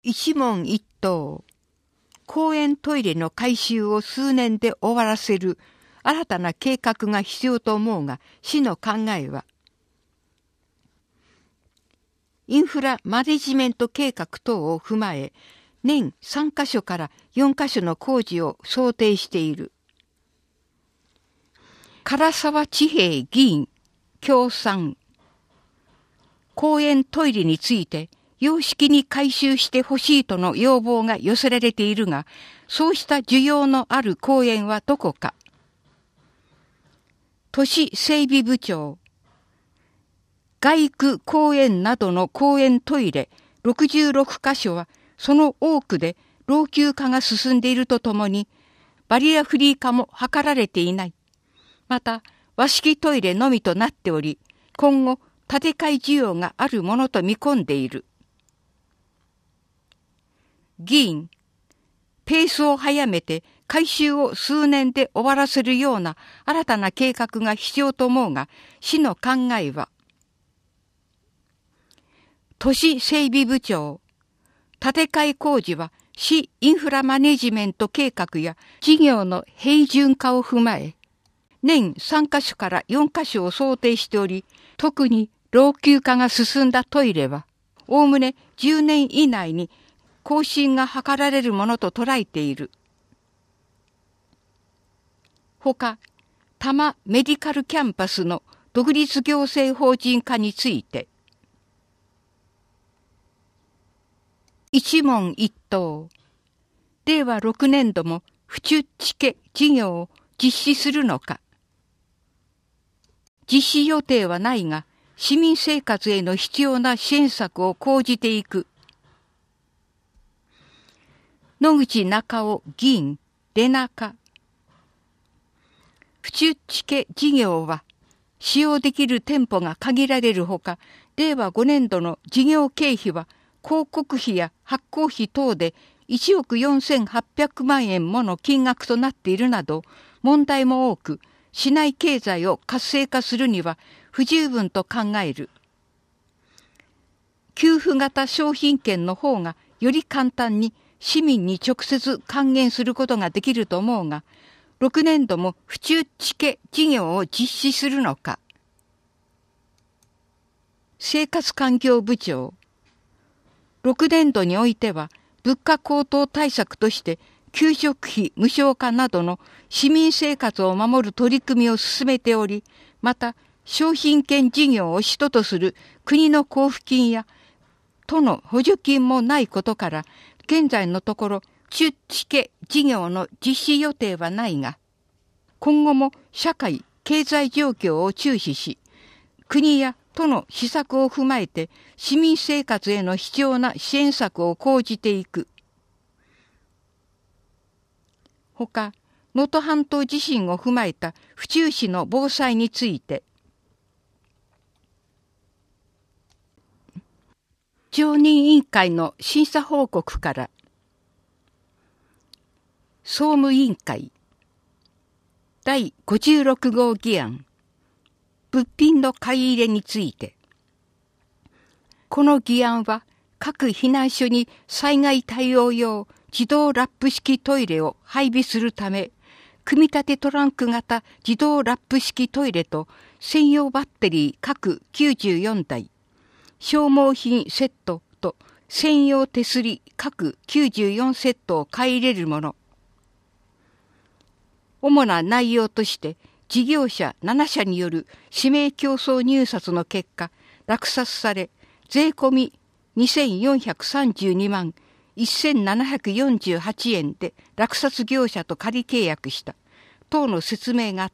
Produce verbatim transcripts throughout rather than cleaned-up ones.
一問一答。公園トイレの改修を数年で終わらせる新たな計画が必要と思うが、市の考えは、インフラマネジメント計画等を踏まえ、年さんカ所からよんカ所の工事を想定している。唐沢千平議員、協賛。公園トイレについて、洋式に改修してほしいとの要望が寄せられているが、そうした需要のある公園はどこか。都市整備部長。街区公園などの公園トイレろくじゅうろくカ所は、その多くで老朽化が進んでいるとともに、バリアフリー化も図られていない。また、和式トイレのみとなっており、今後、建て替え需要があるものと見込んでいる。議員、ペースを早めて改修を数年で終わらせるような新たな計画が必要と思うが、市の考えは、都市整備部長、建て替え工事は市インフラマネジメント計画や事業の平準化を踏まえ、年さんカ所からよんカ所を想定しており、特に老朽化が進んだトイレは、おおむねじゅうねん以内に更新が図られるものと捉えている。ほか、多摩メディカルキャンパスの独立行政法人化について、一問一答。れいわろくねんども府中地家事業を実施するのか。実施予定はないが、市民生活への必要な支援策を講じていく。野口中夫議員、レナカ。府中地家事業は、使用できる店舗が限られるほか、れいわごねんどの事業経費は、広告費や発行費等でいちおくよんせんはっぴゃくまんえんもの金額となっているなど、問題も多く、市内経済を活性化するには不十分と考える。給付型商品券の方がより簡単に市民に直接還元することができると思うが、ろくねんども府中地家事業を実施するのか。生活環境部長。ろくねんどにおいては物価高騰対策として給食費無償化などの市民生活を守る取り組みを進めており、また商品券事業を主ととする国の交付金や都の補助金もないことから、現在のところ中地家事業の実施予定はないが、今後も社会経済状況を注視し、国や都の施策を踏まえて市民生活への必要な支援策を講じていく。ほか、能登半島地震を踏まえた府中市の防災について、常任委員会の審査報告から、総務委員会だいごじゅうろくごう議案、物品の買い入れについて、この議案は各避難所に災害対応用自動ラップ式トイレを配備するため、組み立てトランク型自動ラップ式トイレと専用バッテリー各きゅうじゅうよんだい、消耗品セットと専用手すり各きゅうじゅうよんセットを買い入れるもの。主な内容として、事業者ななしゃによる指名競争入札の結果、落札され、税込みにせんよんひゃくさんじゅうにまんせんななひゃくよんじゅうはちえんで落札業者と仮契約した等の説明があった。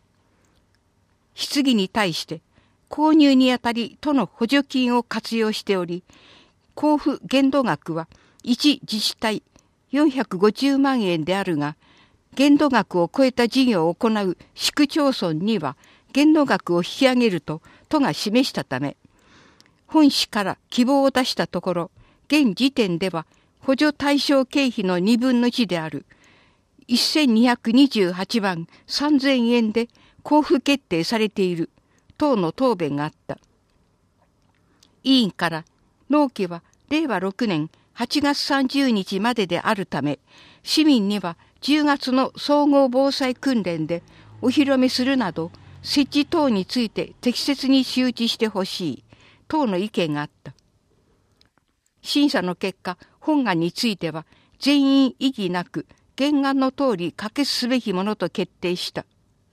質疑に対して、購入にあたり都の補助金を活用しており、交付限度額はいち自治体よんひゃくごじゅうまんえんであるが、限度額を超えた事業を行う市区町村には限度額を引き上げると都が示したため、本市から希望を出したところ、現時点では補助対象経費のにぶんのいちであるせんにひゃくにじゅうはちまんさんぜんえんで交付決定されている等の答弁があった。委員から、納期はれいわろくねんはちがつさんじゅうにちまでであるため、市民にはじゅうがつの総合防災訓練でお披露目するなど、設置等について適切に周知してほしい、等の意見があった。審査の結果、本案については全員異議なく原案の通り可決すべきものと決定した。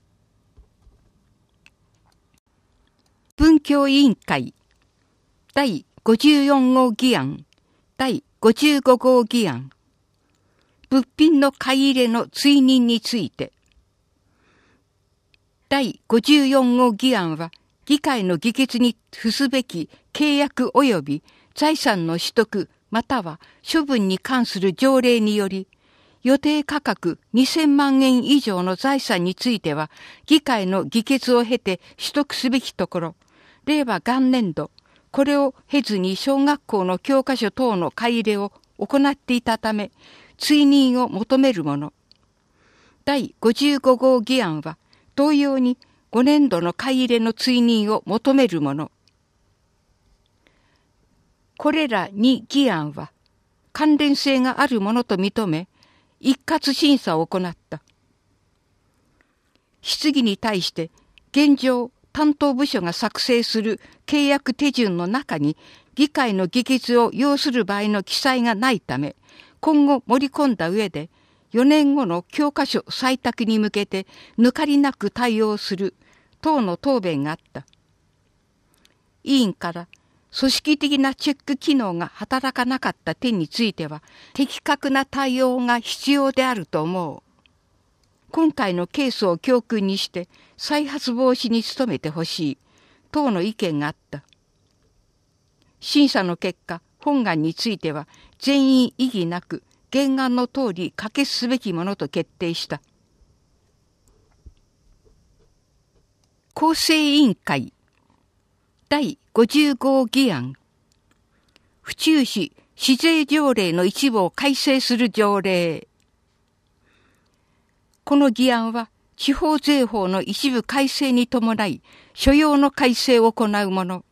文教委員会だいごじゅうよん号議案、だいごじゅうご号議案、物品の買い入れの追認について。だいごじゅうよん号議案は、議会の議決に付すべき契約及び財産の取得または処分に関する条例により、予定価格にせんまんえん以上の財産については、議会の議決を経て取得すべきところ、令和元年度、これを経ずに小学校の教科書等の買い入れを行っていたため、追認を求めるもの。だいごじゅうご号議案は、同様にご年度の買い入れの追認を求めるもの。これらに議案は、関連性があるものと認め、一括審査を行った。質疑に対して、現状、担当部署が作成する契約手順の中に、議会の議決を要する場合の記載がないため、今後盛り込んだ上で、よねんごの教科書採択に向けて抜かりなく対応する等の答弁があった。委員から組織的なチェック機能が働かなかった点については的確な対応が必要であると思う。今回のケースを教訓にして再発防止に努めてほしい等の意見があった。審査の結果、本案については全員異議なく原案の通り可決すべきものと決定した。構成委員会だいごじゅう号議案、府中市市税条例の一部を改正する条例。この議案は地方税法の一部改正に伴い所要の改正を行うもの。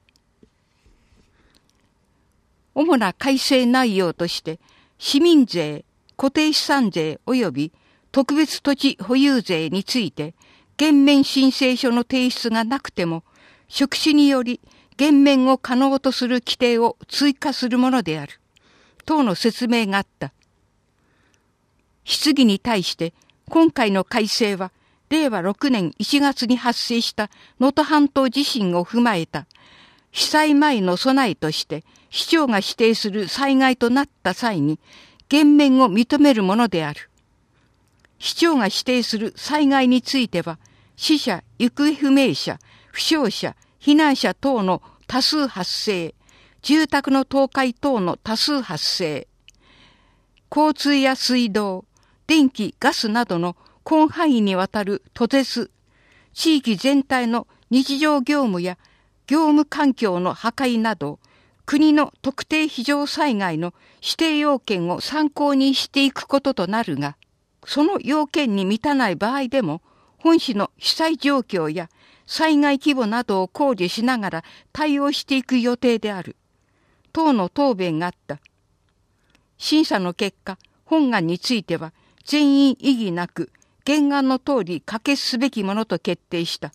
主な改正内容として市民税、固定資産税及び特別土地保有税について減免申請書の提出がなくても職種により減免を可能とする規定を追加するものである等の説明があった。質疑に対して今回の改正はれいわろくねんいちがつに発生した能登半島地震を踏まえた被災前の備えとして市長が指定する災害となった際に減免を認めるものである。市長が指定する災害については死者、行方不明者、負傷者、避難者等の多数発生、住宅の倒壊等の多数発生、交通や水道、電気、ガスなどの広範囲にわたる途絶、地域全体の日常業務や業務環境の破壊など、国の特定非常災害の指定要件を参考にしていくこととなるが、その要件に満たない場合でも、本市の被災状況や災害規模などを考慮しながら対応していく予定である。等の答弁があった。審査の結果、本案については全員異議なく原案の通り可決すべきものと決定した。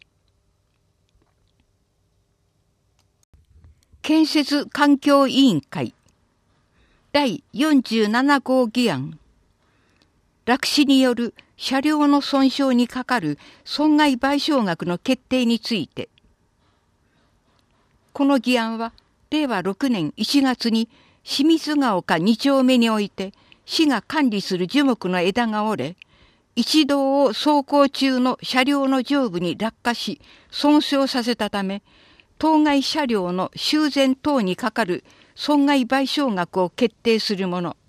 建設環境委員会だいよんじゅうなな号議案、落石による車両の損傷にかかる損害賠償額の決定について。この議案はれいわろくねんいちがつに清水ヶ丘に丁目において市が管理する樹木の枝が折れ、一道を走行中の車両の上部に落下し損傷させたため、当該車両の修繕等にかかる損害賠償額を決定するもの。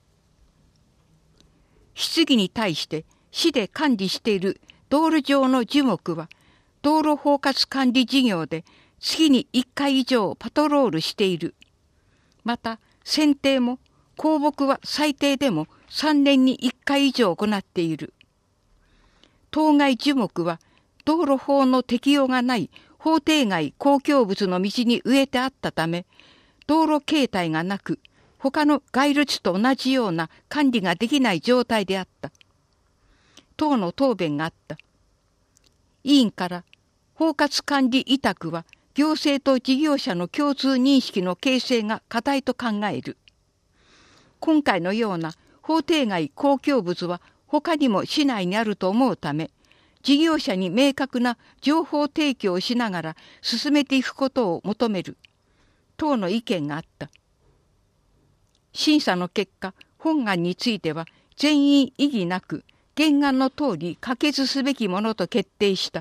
質疑に対して市で管理している道路上の樹木は道路包括管理事業で月にいっかい以上パトロールしている。また剪定も公木は最低でもさんねんにいっかい以上行っている。当該樹木は道路法の適用がない法定外公共物の道に植えてあったため、道路形態がなく、 他の街路地と同じような管理ができない状態であった。党の答弁があった。委員から包括管理委託は行政と事業者の共通認識の形成が課題と考える。今回のような法定外公共物は他にも市内にあると思うため、事業者に明確な情報提供をしながら進めていくことを求める。党の意見があった。審査の結果、本案については全員異議なく、原案の通り可決すべきものと決定した。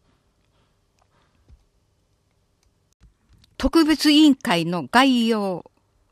特別委員会の概要。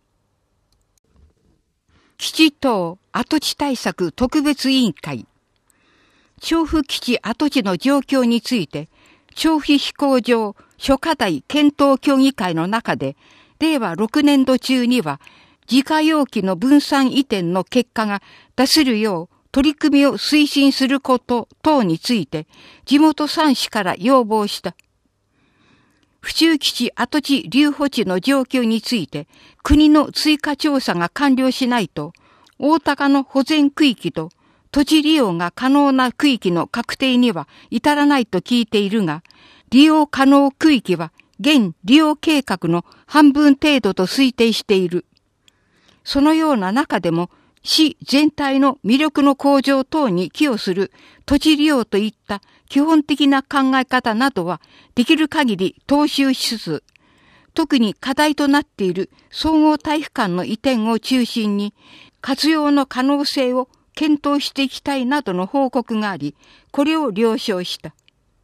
基地等跡地対策特別委員会。調布基地跡地の状況について、調布飛行場諸課題検討協議会の中で、れいわろくねんど中には、自家用機の分散移転の結果が出せるよう取り組みを推進すること等について、地元さん市から要望した。府中基地跡地留保地の状況について、国の追加調査が完了しないと、大高の保全区域と土地利用が可能な区域の確定には至らないと聞いているが、利用可能区域は現利用計画の半分程度と推定している。そのような中でも、市全体の魅力の向上等に寄与する土地利用といった基本的な考え方などはできる限り踏襲しつつ、特に課題となっている総合体育館の移転を中心に活用の可能性を検討していきたいなどの報告があり、これを了承した。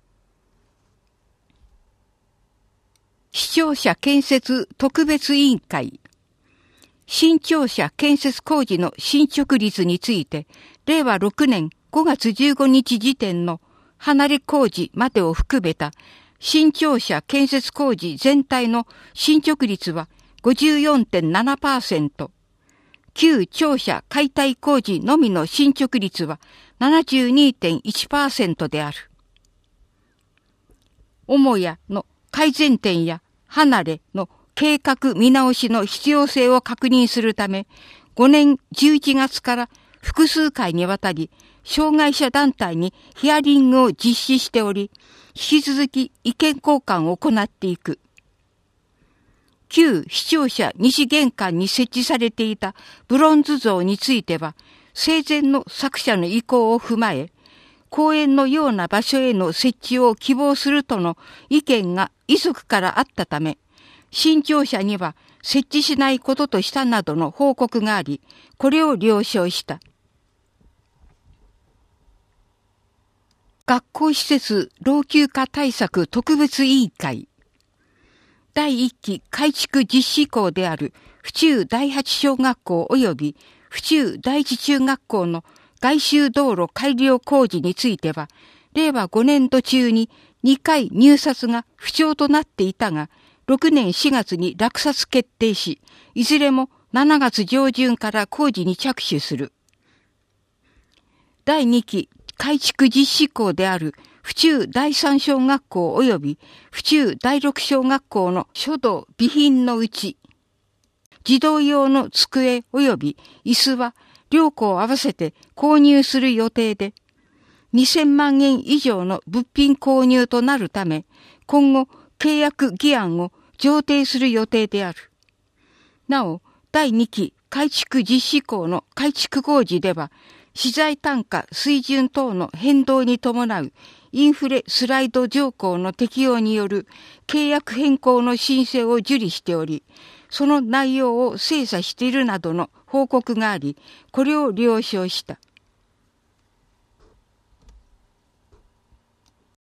市庁舎建設特別委員会。新庁舎建設工事の進捗率について、れいわろくねんごがつじゅうごにち時点の離れ工事までを含めた新庁舎建設工事全体の進捗率は ごじゅうよんてんななパーセント、旧庁舎解体工事のみの進捗率は ななじゅうにてんいちパーセント である。母屋の改善点や離れの計画見直しの必要性を確認するため、ごねんじゅういちがつから複数回にわたり、障害者団体にヒアリングを実施しており、引き続き意見交換を行っていく。旧市庁舎西玄関に設置されていたブロンズ像については、生前の作者の意向を踏まえ、公園のような場所への設置を希望するとの意見が遺族からあったため、新庁舎には設置しないこととしたなどの報告があり、これを了承した。学校施設老朽化対策特別委員会。だいいっき改築実施校である府中第八小学校及び府中第一中学校の外周道路改良工事については、れいわごねんど中ににかい入札が不調となっていたが、ろくねんしがつに落札決定し、いずれもしちがつじょうじゅんから工事に着手する。だいにき改築実施校である府中第三小学校及び府中第六小学校の書道備品のうち、児童用の机及び椅子は両校合わせて購入する予定で、にせんまんえん以上の物品購入となるため、今後契約議案を上呈する予定である。なお、だいにき改築実施校の改築工事では、資材単価水準等の変動に伴うインフレスライド条項の適用による契約変更の申請を受理しており、その内容を精査しているなどの報告があり、これを了承した。